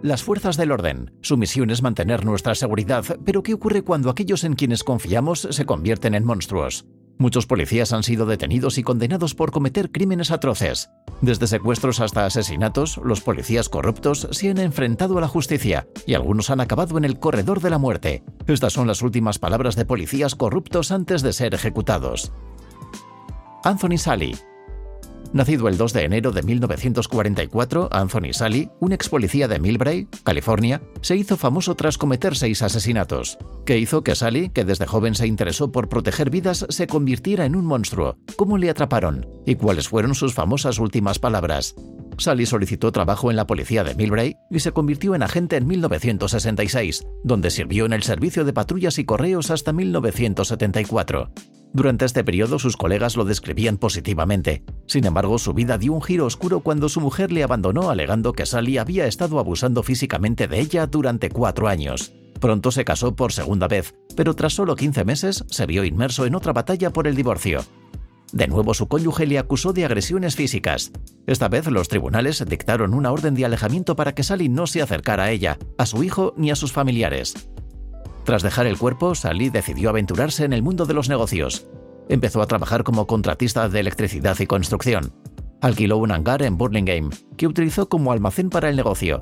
las fuerzas del orden. Su misión es mantener nuestra seguridad, pero ¿qué ocurre cuando aquellos en quienes confiamos se convierten en monstruos? Muchos policías han sido detenidos y condenados por cometer crímenes atroces. Desde secuestros hasta asesinatos, los policías corruptos se han enfrentado a la justicia y algunos han acabado en el corredor de la muerte. Estas son las últimas palabras de policías corruptos antes de ser ejecutados. Anthony Sally. Nacido el 2 de enero de 1944, Anthony Sally, un ex policía de Millbrae, California, se hizo famoso tras cometer 6 asesinatos. ¿Qué hizo que Sally, que desde joven se interesó por proteger vidas, se convirtiera en un monstruo? ¿Cómo le atraparon? ¿Y cuáles fueron sus famosas últimas palabras? Sally solicitó trabajo en la policía de Millbrae y se convirtió en agente en 1966, donde sirvió en el servicio de patrullas y correos hasta 1974. Durante este periodo sus colegas lo describían positivamente. Sin embargo, su vida dio un giro oscuro cuando su mujer le abandonó alegando que Sally había estado abusando físicamente de ella durante 4 años. Pronto se casó por segunda vez, pero tras solo 15 meses se vio inmerso en otra batalla por el divorcio. De nuevo su cónyuge le acusó de agresiones físicas. Esta vez los tribunales dictaron una orden de alejamiento para que Sally no se acercara a ella, a su hijo ni a sus familiares. Tras dejar el cuerpo, Sally decidió aventurarse en el mundo de los negocios. Empezó a trabajar como contratista de electricidad y construcción. Alquiló un hangar en Burlingame, que utilizó como almacén para el negocio.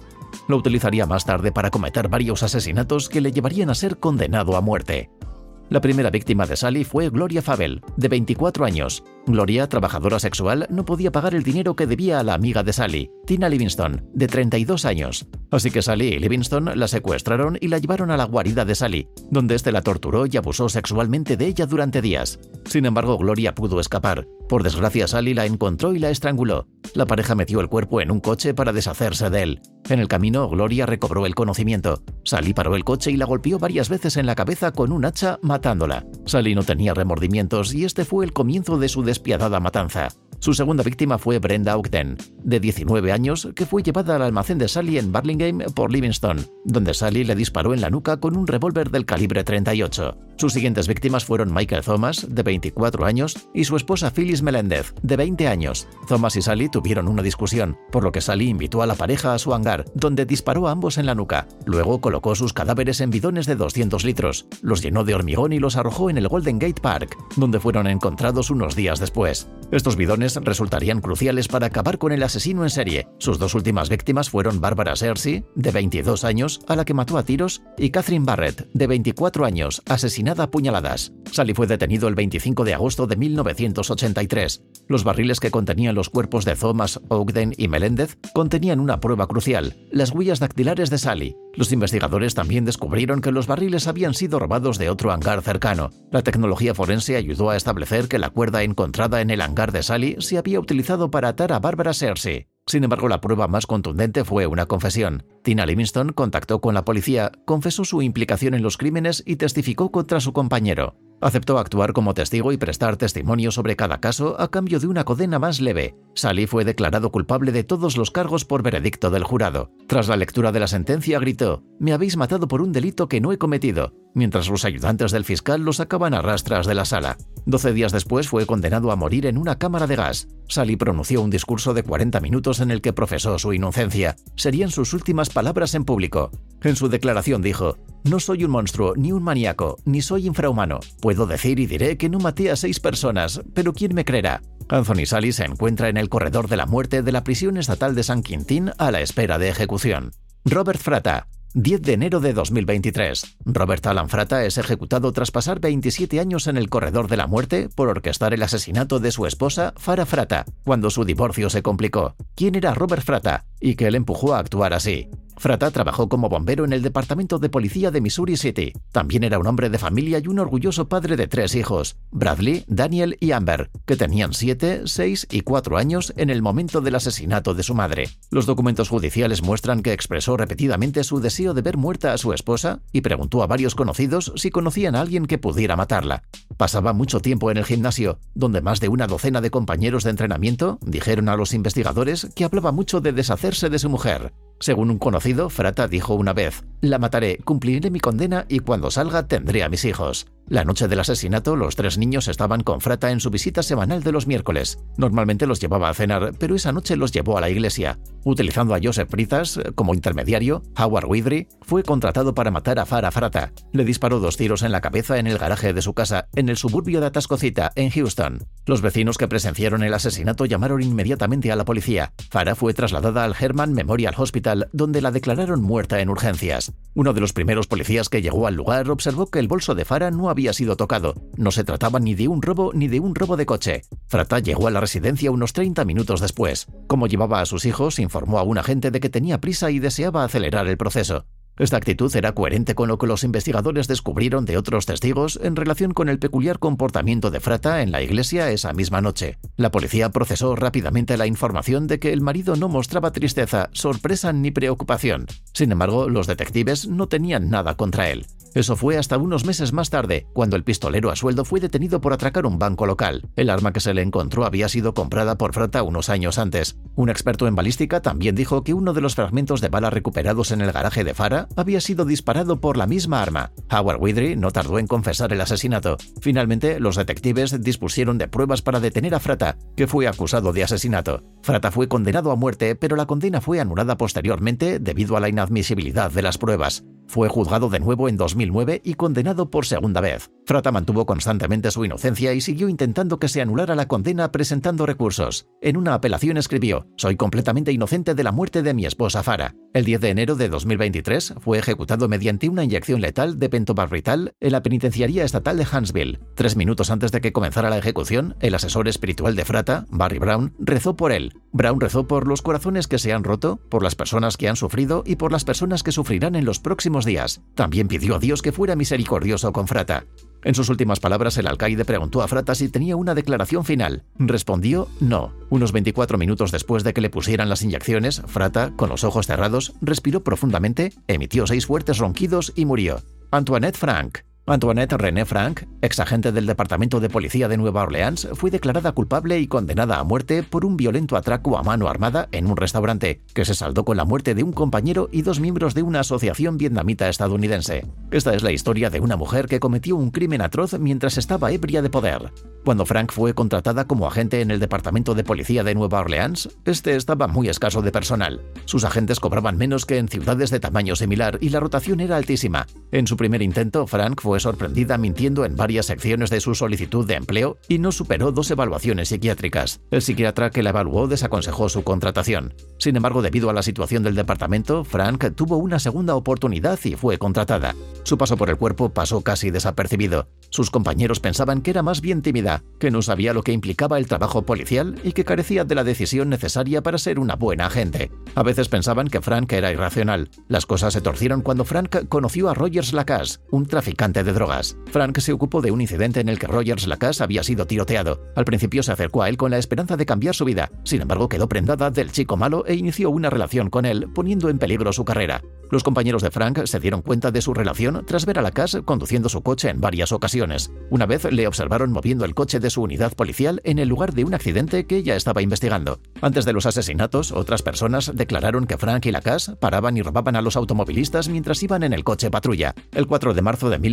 Lo utilizaría más tarde para cometer varios asesinatos que le llevarían a ser condenado a muerte. La primera víctima de Sally fue Gloria Fabel, de 24 años. Gloria, trabajadora sexual, no podía pagar el dinero que debía a la amiga de Sally, Tina Livingston, de 32 años. Así que Sally y Livingston la secuestraron y la llevaron a la guarida de Sally, donde este la torturó y abusó sexualmente de ella durante días. Sin embargo, Gloria pudo escapar. Por desgracia, Sally la encontró y la estranguló. La pareja metió el cuerpo en un coche para deshacerse de él. En el camino, Gloria recobró el conocimiento. Sally paró el coche y la golpeó varias veces en la cabeza con un hacha, matándola. Sally no tenía remordimientos y este fue el comienzo de su despiadada matanza. Su segunda víctima fue Brenda Ogden, de 19 años, que fue llevada al almacén de Sally en Burlingame por Livingston, donde Sally le disparó en la nuca con un revólver del calibre 38. Sus siguientes víctimas fueron Michael Thomas, de 24 años, y su esposa Phyllis Melendez, de 20 años. Thomas y Sally tuvieron una discusión, por lo que Sally invitó a la pareja a su hangar, donde disparó a ambos en la nuca. Luego colocó sus cadáveres en bidones de 200 litros, los llenó de hormigón y los arrojó en el Golden Gate Park, donde fueron encontrados unos días después. Estos bidones resultarían cruciales para acabar con el asesino en serie. Sus 2 últimas víctimas fueron Barbara Searcy, de 22 años, a la que mató a tiros, y Catherine Barrett, de 24 años, asesinada a puñaladas. Sally fue detenido el 25 de agosto de 1983. Los barriles que contenían los cuerpos de Thomas, Ogden y Melendez contenían una prueba crucial, las huellas dactilares de Sally. Los investigadores también descubrieron que los barriles habían sido robados de otro hangar cercano. La tecnología forense ayudó a establecer que la cuerda encontrada en el hangar de Sally se había utilizado para atar a Barbara Searcy. Sin embargo, la prueba más contundente fue una confesión. Tina Livingston contactó con la policía, confesó su implicación en los crímenes y testificó contra su compañero. Aceptó actuar como testigo y prestar testimonio sobre cada caso a cambio de una condena más leve. Sally fue declarado culpable de todos los cargos por veredicto del jurado. Tras la lectura de la sentencia gritó: «Me habéis matado por un delito que no he cometido», mientras los ayudantes del fiscal lo sacaban a rastras de la sala. 12 días después fue condenado a morir en una cámara de gas. Sally pronunció un discurso de 40 minutos en el que profesó su inocencia. Serían sus últimas palabras en público. En su declaración dijo: «No soy un monstruo, ni un maníaco, ni soy infrahumano. Puedo decir y diré que no maté a 6 personas, pero ¿quién me creerá?». Anthony Sally se encuentra en el corredor de la muerte de la prisión estatal de San Quintín a la espera de ejecución. Robert Fratta. 10 de enero de 2023. Robert Alan Fratta es ejecutado tras pasar 27 años en el corredor de la muerte por orquestar el asesinato de su esposa, Farah Fratta, cuando su divorcio se complicó. ¿Quién era Robert Fratta y qué le empujó a actuar así? Fratta trabajó como bombero en el departamento de policía de Missouri City. También era un hombre de familia y un orgulloso padre de 3 hijos, Bradley, Daniel y Amber, que tenían 7, 6 y 4 años en el momento del asesinato de su madre. Los documentos judiciales muestran que expresó repetidamente su deseo de ver muerta a su esposa y preguntó a varios conocidos si conocían a alguien que pudiera matarla. Pasaba mucho tiempo en el gimnasio, donde más de una docena de compañeros de entrenamiento dijeron a los investigadores que hablaba mucho de deshacerse de su mujer. Según un conocido, Fratta dijo una vez: «La mataré, cumpliré mi condena y cuando salga tendré a mis hijos». La noche del asesinato, los 3 niños estaban con Frata en su visita semanal de los miércoles. Normalmente los llevaba a cenar, pero esa noche los llevó a la iglesia. Utilizando a Joseph Pritzas como intermediario, Howard Widry fue contratado para matar a Farah Frata. Le disparó 2 tiros en la cabeza en el garaje de su casa, en el suburbio de Atascocita, en Houston. Los vecinos que presenciaron el asesinato llamaron inmediatamente a la policía. Farah fue trasladada al Herman Memorial Hospital, donde la declararon muerta en urgencias. Uno de los primeros policías que llegó al lugar observó que el bolso de Farah no había sido tocado. No se trataba ni de un robo ni de un robo de coche. Frata llegó a la residencia unos 30 minutos después. Como llevaba a sus hijos, informó a un agente de que tenía prisa y deseaba acelerar el proceso. Esta actitud era coherente con lo que los investigadores descubrieron de otros testigos en relación con el peculiar comportamiento de Frata en la iglesia esa misma noche. La policía procesó rápidamente la información de que el marido no mostraba tristeza, sorpresa ni preocupación. Sin embargo, los detectives no tenían nada contra él. Eso fue hasta unos meses más tarde, cuando el pistolero a sueldo fue detenido por atracar un banco local. El arma que se le encontró había sido comprada por Frata unos años antes. Un experto en balística también dijo que uno de los fragmentos de bala recuperados en el garaje de Farah había sido disparado por la misma arma. Howard Widry no tardó en confesar el asesinato. Finalmente, los detectives dispusieron de pruebas para detener a Frata, que fue acusado de asesinato. Frata fue condenado a muerte, pero la condena fue anulada posteriormente debido a la inadmisibilidad de las pruebas. Fue juzgado de nuevo en 2009 y condenado por segunda vez. Frata mantuvo constantemente su inocencia y siguió intentando que se anulara la condena presentando recursos. En una apelación escribió: «Soy completamente inocente de la muerte de mi esposa Farah». El 10 de enero de 2023 fue ejecutado mediante una inyección letal de pentobarbital en la penitenciaría estatal de Huntsville. 3 minutos antes de que comenzara la ejecución, el asesor espiritual de Frata, Barry Brown, rezó por él. Brown rezó por los corazones que se han roto, por las personas que han sufrido y por las personas que sufrirán en los próximos días. También pidió a Dios que fuera misericordioso con Frata. En sus últimas palabras, el alcaide preguntó a Frata si tenía una declaración final. Respondió no. Unos 24 minutos después de que le pusieran las inyecciones, Frata, con los ojos cerrados, respiró profundamente, emitió 6 fuertes ronquidos y murió. Antoinette Frank. Antoinette René Frank, exagente del Departamento de Policía de Nueva Orleans, fue declarada culpable y condenada a muerte por un violento atraco a mano armada en un restaurante, que se saldó con la muerte de un compañero y 2 miembros de una asociación vietnamita estadounidense. Esta es la historia de una mujer que cometió un crimen atroz mientras estaba ebria de poder. Cuando Frank fue contratada como agente en el Departamento de Policía de Nueva Orleans, este estaba muy escaso de personal. Sus agentes cobraban menos que en ciudades de tamaño similar y la rotación era altísima. En su primer intento, Frank fue sorprendida mintiendo en varias secciones de su solicitud de empleo y no superó 2 evaluaciones psiquiátricas. El psiquiatra que la evaluó desaconsejó su contratación. Sin embargo, debido a la situación del departamento, Frank tuvo una segunda oportunidad y fue contratada. Su paso por el cuerpo pasó casi desapercibido. Sus compañeros pensaban que era más bien tímida, que no sabía lo que implicaba el trabajo policial y que carecía de la decisión necesaria para ser una buena agente. A veces pensaban que Frank era irracional. Las cosas se torcieron cuando Frank conoció a Rogers Lacasse, un traficante de drogas. Frank se ocupó de un incidente en el que Rogers Lacasse había sido tiroteado. Al principio se acercó a él con la esperanza de cambiar su vida. Sin embargo, quedó prendada del chico malo e inició una relación con él, poniendo en peligro su carrera. Los compañeros de Frank se dieron cuenta de su relación tras ver a Lacasse conduciendo su coche en varias ocasiones. Una vez le observaron moviendo el coche de su unidad policial en el lugar de un accidente que ella estaba investigando. Antes de los asesinatos, otras personas declararon que Frank y Lacasse paraban y robaban a los automovilistas mientras iban en el coche patrulla. El 4 de marzo de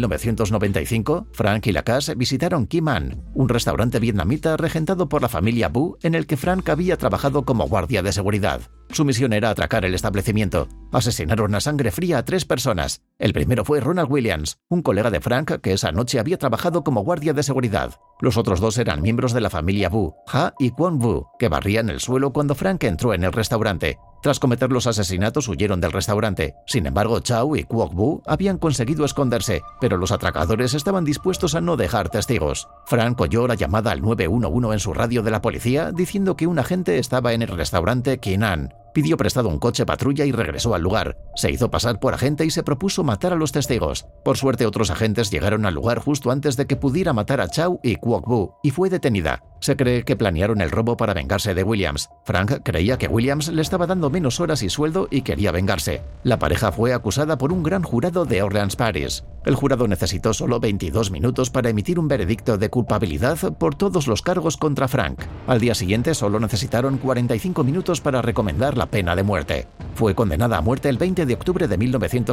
1995, Frank y Lacasse visitaron Kim An, un restaurante vietnamita regentado por la familia Vu en el que Frank había trabajado como guardia de seguridad. Su misión era atracar el establecimiento. Asesinaron a sangre fría a 3 personas. El primero fue Ronald Williams, un colega de Frank que esa noche había trabajado como guardia de seguridad. Los otros 2 eran miembros de la familia Vu, Ha y Kwon Vu, que barrían el suelo cuando Frank entró en el restaurante. Tras cometer los asesinatos huyeron del restaurante. Sin embargo, Chow y Kwok Bu habían conseguido esconderse, pero los atracadores estaban dispuestos a no dejar testigos. Frank oyó la llamada al 911 en su radio de la policía diciendo que un agente estaba en el restaurante Kim An. Pidió prestado un coche patrulla y regresó al lugar. Se hizo pasar por agente y se propuso matar a los testigos. Por suerte, otros agentes llegaron al lugar justo antes de que pudiera matar a Chow y Kwok Bu, y fue detenida. Se cree que planearon el robo para vengarse de Williams. Frank creía que Williams le estaba dando menos horas y sueldo y quería vengarse. La pareja fue acusada por un gran jurado de Orleans Parish. El jurado necesitó solo 22 minutos para emitir un veredicto de culpabilidad por todos los cargos contra Frank. Al día siguiente solo necesitaron 45 minutos para recomendar la pena de muerte. Fue condenada a muerte el 20 de octubre de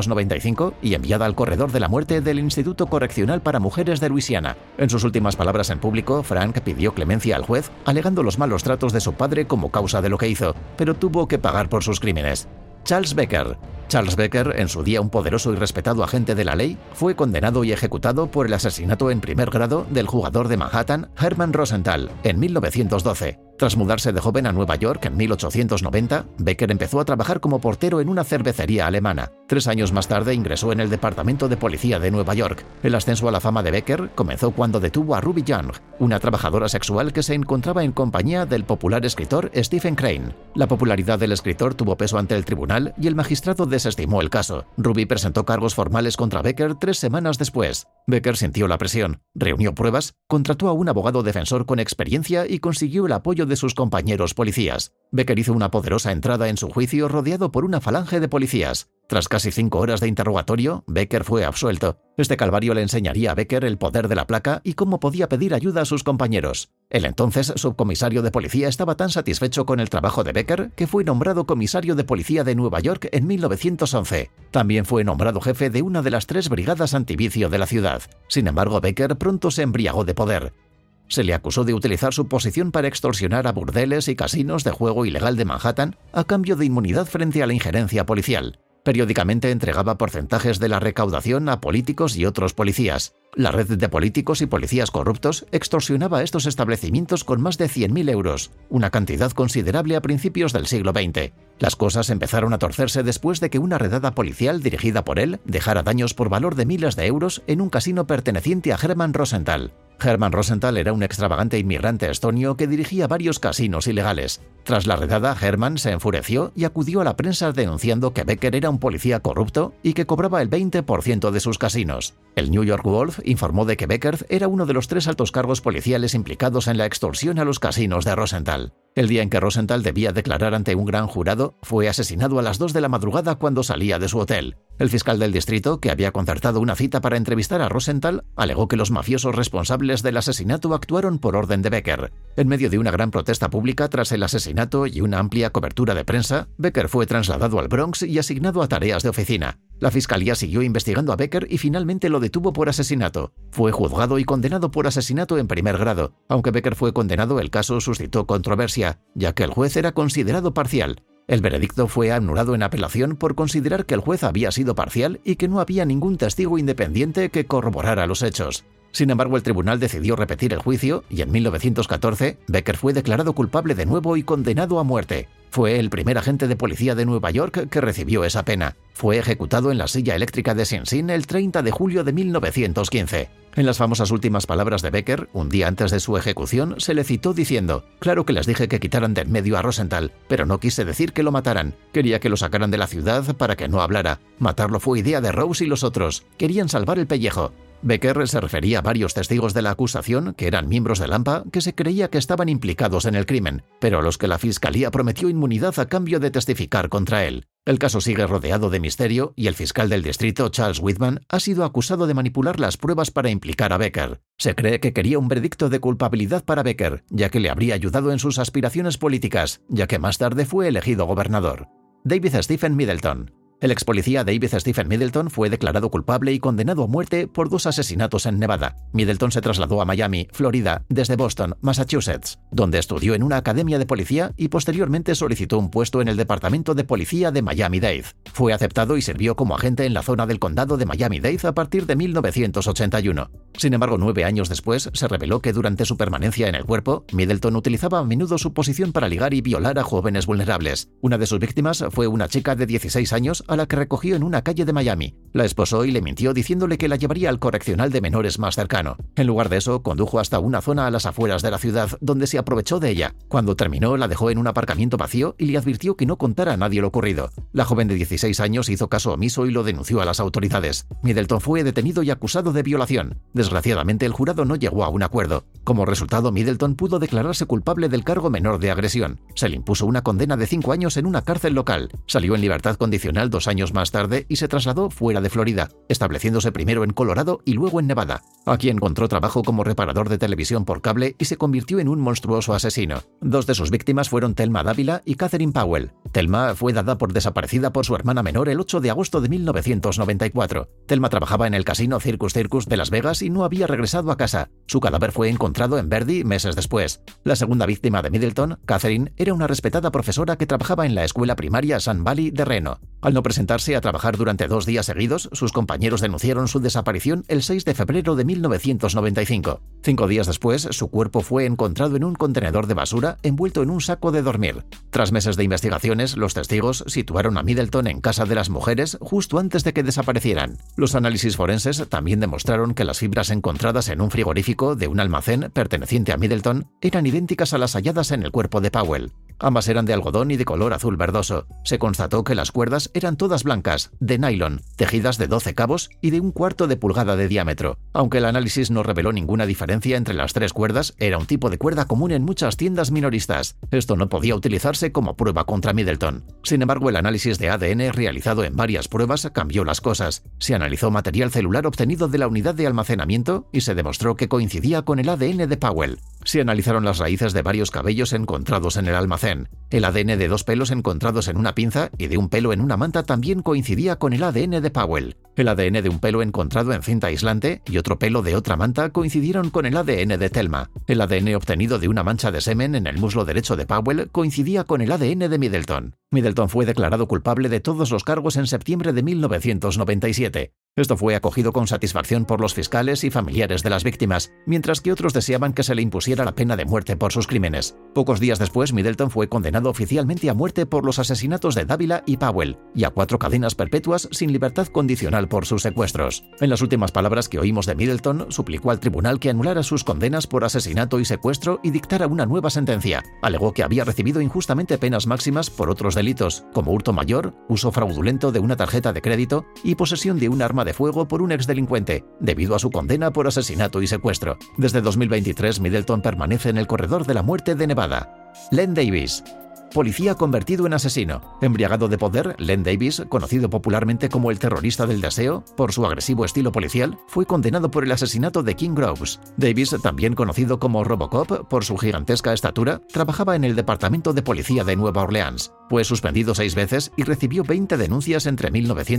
1995 y enviada al corredor de la muerte del Instituto Correccional para Mujeres de Luisiana. En sus últimas palabras en público, Frank pidió clemencia al juez, alegando los malos tratos de su padre como causa de lo que hizo, pero tuvo que pagar por sus crímenes. Charles Becker. Charles Becker, en su día un poderoso y respetado agente de la ley, fue condenado y ejecutado por el asesinato en primer grado del jugador de Manhattan, Herman Rosenthal, en 1912. Tras mudarse de joven a Nueva York en 1890, Becker empezó a trabajar como portero en una cervecería alemana. 3 años más tarde ingresó en el Departamento de Policía de Nueva York. El ascenso a la fama de Becker comenzó cuando detuvo a Ruby Young, una trabajadora sexual que se encontraba en compañía del popular escritor Stephen Crane. La popularidad del escritor tuvo peso ante el tribunal y el magistrado desestimó el caso. Ruby presentó cargos formales contra Becker 3 semanas después. Becker sintió la presión, reunió pruebas, contrató a un abogado defensor con experiencia y consiguió el apoyo de sus compañeros policías. Becker hizo una poderosa entrada en su juicio rodeado por una falange de policías. Tras casi 5 horas de interrogatorio, Becker fue absuelto. Este calvario le enseñaría a Becker el poder de la placa y cómo podía pedir ayuda a sus compañeros. El entonces subcomisario de policía estaba tan satisfecho con el trabajo de Becker que fue nombrado comisario de policía de Nueva York en 1911. También fue nombrado jefe de una de las 3 brigadas antivicio de la ciudad. Sin embargo, Becker pronto se embriagó de poder. Se le acusó de utilizar su posición para extorsionar a burdeles y casinos de juego ilegal de Manhattan a cambio de inmunidad frente a la injerencia policial. Periódicamente entregaba porcentajes de la recaudación a políticos y otros policías. La red de políticos y policías corruptos extorsionaba a estos establecimientos con más de 100.000 euros, una cantidad considerable a principios del siglo XX. Las cosas empezaron a torcerse después de que una redada policial dirigida por él dejara daños por valor de miles de euros en un casino perteneciente a Herman Rosenthal. Herman Rosenthal era un extravagante inmigrante estonio que dirigía varios casinos ilegales. Tras la redada, Herman se enfureció y acudió a la prensa denunciando que Becker era un policía corrupto y que cobraba el 20% de sus casinos. El New York Wolf informó de que Becker era uno de los 3 altos cargos policiales implicados en la extorsión a los casinos de Rosenthal. El día en que Rosenthal debía declarar ante un gran jurado, fue asesinado a las 2 de la madrugada cuando salía de su hotel. El fiscal del distrito, que había concertado una cita para entrevistar a Rosenthal, alegó que los mafiosos responsables del asesinato actuaron por orden de Becker. En medio de una gran protesta pública tras el asesinato y una amplia cobertura de prensa, Becker fue trasladado al Bronx y asignado a tareas de oficina. La fiscalía siguió investigando a Becker y finalmente lo detuvo por asesinato. Fue juzgado y condenado por asesinato en primer grado. Aunque Becker fue condenado, el caso suscitó controversia, ya que el juez era considerado parcial. El veredicto fue anulado en apelación por considerar que el juez había sido parcial y que no había ningún testigo independiente que corroborara los hechos. Sin embargo, el tribunal decidió repetir el juicio y en 1914 Becker fue declarado culpable de nuevo y condenado a muerte. Fue el primer agente de policía de Nueva York que recibió esa pena. Fue ejecutado en la silla eléctrica de Sing Sing el 30 de julio de 1915. En las famosas últimas palabras de Becker, un día antes de su ejecución, se le citó diciendo: «Claro que les dije que quitaran de en medio a Rosenthal, pero no quise decir que lo mataran. Quería que lo sacaran de la ciudad para que no hablara. Matarlo fue idea de Rose y los otros. Querían salvar el pellejo». Becker se refería a varios testigos de la acusación, que eran miembros del AMPA, que se creía que estaban implicados en el crimen, pero a los que la fiscalía prometió inmunidad a cambio de testificar contra él. El caso sigue rodeado de misterio y el fiscal del distrito, Charles Whitman, ha sido acusado de manipular las pruebas para implicar a Becker. Se cree que quería un veredicto de culpabilidad para Becker, ya que le habría ayudado en sus aspiraciones políticas, ya que más tarde fue elegido gobernador. David Stephen Middleton. El ex policía David Stephen Middleton fue declarado culpable y condenado a muerte por 2 asesinatos en Nevada. Middleton se trasladó a Miami, Florida, desde Boston, Massachusetts, donde estudió en una academia de policía y posteriormente solicitó un puesto en el Departamento de Policía de Miami-Dade. Fue aceptado y sirvió como agente en la zona del condado de Miami-Dade a partir de 1981. Sin embargo, 9 años después, se reveló que durante su permanencia en el cuerpo, Middleton utilizaba a menudo su posición para ligar y violar a jóvenes vulnerables. Una de sus víctimas fue una chica de 16 años a la que recogió en una calle de Miami. La esposó y le mintió diciéndole que la llevaría al correccional de menores más cercano. En lugar de eso, condujo hasta una zona a las afueras de la ciudad donde se aprovechó de ella. Cuando terminó, la dejó en un aparcamiento vacío y le advirtió que no contara a nadie lo ocurrido. La joven de 16 años hizo caso omiso y lo denunció a las autoridades. Middleton fue detenido y acusado de violación. Desgraciadamente, el jurado no llegó a un acuerdo. Como resultado, Middleton pudo declararse culpable del cargo menor de agresión. Se le impuso una condena de 5 años en una cárcel local. Salió en libertad condicional 2 años más tarde y se trasladó fuera de Florida, estableciéndose primero en Colorado y luego en Nevada. Aquí encontró trabajo como reparador de televisión por cable y se convirtió en un monstruoso asesino. 2 de sus víctimas fueron Thelma Dávila y Catherine Powell. Thelma fue dada por desaparecida por su hermana menor el 8 de agosto de 1994. Thelma trabajaba en el casino Circus de Las Vegas y no había regresado a casa. Su cadáver fue encontrado en Verdi meses después. La segunda víctima de Middleton, Catherine, era una respetada profesora que trabajaba en la escuela primaria Sun Valley de Reno. Al no presentarse a trabajar durante 2 días seguidos, sus compañeros denunciaron su desaparición el 6 de febrero de 1995. 5 días después, su cuerpo fue encontrado en un contenedor de basura envuelto en un saco de dormir. Tras meses de investigaciones, los testigos situaron a Middleton en casa de las mujeres justo antes de que desaparecieran. Los análisis forenses también demostraron que las fibras encontradas en un frigorífico de un almacén perteneciente a Middleton eran idénticas a las halladas en el cuerpo de Powell. Ambas eran de algodón y de color azul verdoso. Se constató que las cuerdas eran todas blancas, de nylon, tejidas de 12 cabos y de 1/4 de pulgada de diámetro. Aunque el análisis no reveló ninguna diferencia entre las 3 cuerdas, era un tipo de cuerda común en muchas tiendas minoristas. Esto no podía utilizarse como prueba contra Middleton. Sin embargo, el análisis de ADN realizado en varias pruebas cambió las cosas. Se analizó material celular obtenido de la unidad de almacenamiento y se demostró que coincidía con el ADN de Powell. Se analizaron las raíces de varios cabellos encontrados en el almacén. El ADN de 2 pelos encontrados en una pinza y de un pelo en una manta también coincidía con el ADN de Powell. El ADN de un pelo encontrado en cinta aislante y otro pelo de otra manta coincidieron con el ADN de Thelma. El ADN obtenido de una mancha de semen en el muslo derecho de Powell coincidía con el ADN de Middleton. Middleton fue declarado culpable de todos los cargos en septiembre de 1997. Esto fue acogido con satisfacción por los fiscales y familiares de las víctimas, mientras que otros deseaban que se le impusiera la pena de muerte por sus crímenes. Pocos días después, Middleton fue condenado oficialmente a muerte por los asesinatos de Dávila y Powell, y a 4 cadenas perpetuas sin libertad condicional por sus secuestros. En las últimas palabras que oímos de Middleton, suplicó al tribunal que anulara sus condenas por asesinato y secuestro y dictara una nueva sentencia. Alegó que había recibido injustamente penas máximas por otros delitos, como hurto mayor, uso fraudulento de una tarjeta de crédito y posesión de un arma de fuego por un exdelincuente, debido a su condena por asesinato y secuestro. Desde 2023, Middleton permanece en el corredor de la muerte de Nevada. Len Davis. Policía convertido en asesino. Embriagado de poder, Len Davis, conocido popularmente como el terrorista del deseo, por su agresivo estilo policial, fue condenado por el asesinato de King Groves. Davis, también conocido como Robocop por su gigantesca estatura, trabajaba en el Departamento de Policía de Nueva Orleans. Fue suspendido 6 veces y recibió 20 denuncias entre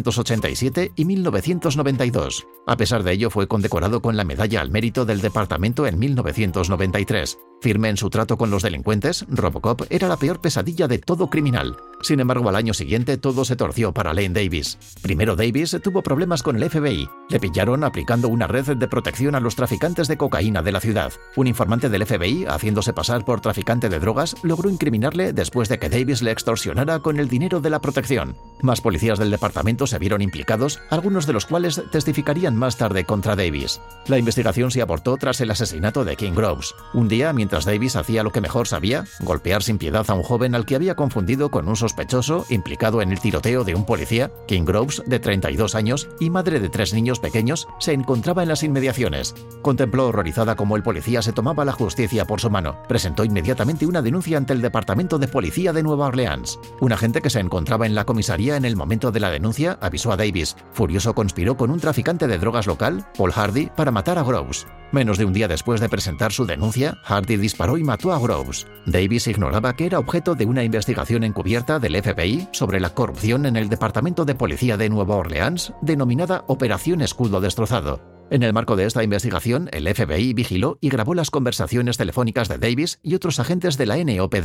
1987 y 1992. A pesar de ello, fue condecorado con la Medalla al Mérito del Departamento en 1993. Firme en su trato con los delincuentes, Robocop era la peor pesadilla de todo criminal. Sin embargo, al año siguiente todo se torció para Len Davis. Primero, Davis tuvo problemas con el FBI. Le pillaron aplicando una red de protección a los traficantes de cocaína de la ciudad. Un informante del FBI, haciéndose pasar por traficante de drogas, logró incriminarle después de que Davis le extorsionara con el dinero de la protección. Más policías del departamento se vieron implicados, algunos de los cuales testificarían más tarde contra Davis. La investigación se abortó tras el asesinato de King Groves. Un día, mientras Davis hacía lo que mejor sabía, golpear sin piedad a un joven al que había confundido con un sospechoso implicado en el tiroteo de un policía, King Groves, de 32 años y madre de 3 niños pequeños, se encontraba en las inmediaciones. Contempló horrorizada cómo el policía se tomaba la justicia por su mano. Presentó inmediatamente una denuncia ante el Departamento de Policía de Nueva Orleans. Un agente que se encontraba en la comisaría en el momento de la denuncia avisó a Davis. Furioso, conspiró con un traficante de drogas local, Paul Hardy, para matar a Groves. Menos de un día después de presentar su denuncia, Hardy disparó y mató a Groves. Davis ignoraba que era objeto de una investigación encubierta del FBI sobre la corrupción en el Departamento de Policía de Nueva Orleans, denominada Operación Escudo Destrozado. En el marco de esta investigación, el FBI vigiló y grabó las conversaciones telefónicas de Davis y otros agentes de la NOPD.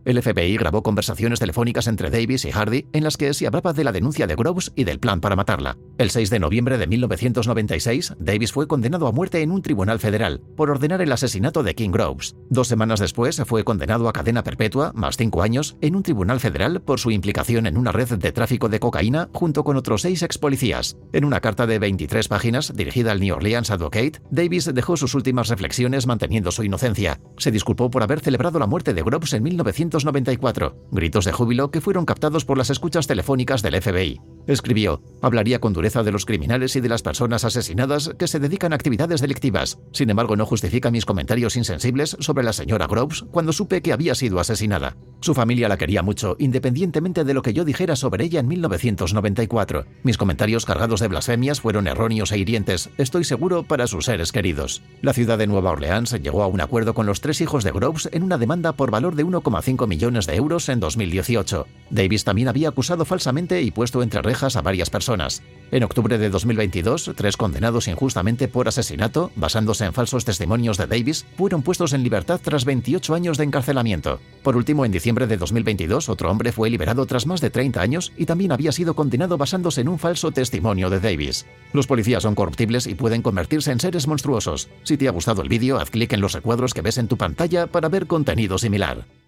El FBI grabó conversaciones telefónicas entre Davis y Hardy en las que se hablaba de la denuncia de Groves y del plan para matarla. El 6 de noviembre de 1996, Davis fue condenado a muerte en un tribunal federal por ordenar el asesinato de Kim Groves. 2 semanas después fue condenado a cadena perpetua más 5 años en un tribunal federal por su implicación en una red de tráfico de cocaína junto con otros 6 expolicías. En una carta de 23 páginas dirigida al New Orleans Advocate, Davis dejó sus últimas reflexiones manteniendo su inocencia. Se disculpó por haber celebrado la muerte de Groves en 1994, gritos de júbilo que fueron captados por las escuchas telefónicas del FBI. Escribió: «Hablaría con dureza de los criminales y de las personas asesinadas que se dedican a actividades delictivas. Sin embargo, no justifica mis comentarios insensibles sobre la señora Groves cuando supe que había sido asesinada. Su familia la quería mucho, independientemente de lo que yo dijera sobre ella en 1994. Mis comentarios cargados de blasfemias fueron erróneos e hirientes, estoy seguro, para sus seres queridos». La ciudad de Nueva Orleans llegó a un acuerdo con los 3 hijos de Groves en una demanda por valor de 1,5 millones de euros en 2018. Davis también había acusado falsamente y puesto entre rejas a varias personas. En octubre de 2022, 3 condenados injustamente por asesinato, basándose en falsos testimonios de Davis, fueron puestos en libertad tras 28 años de encarcelamiento. Por último, en diciembre de 2022, otro hombre fue liberado tras más de 30 años y también había sido condenado basándose en un falso testimonio de Davis. Los policías son corruptibles y pueden convertirse en seres monstruosos. Si te ha gustado el vídeo, haz clic en los recuadros que ves en tu pantalla para ver contenido similar.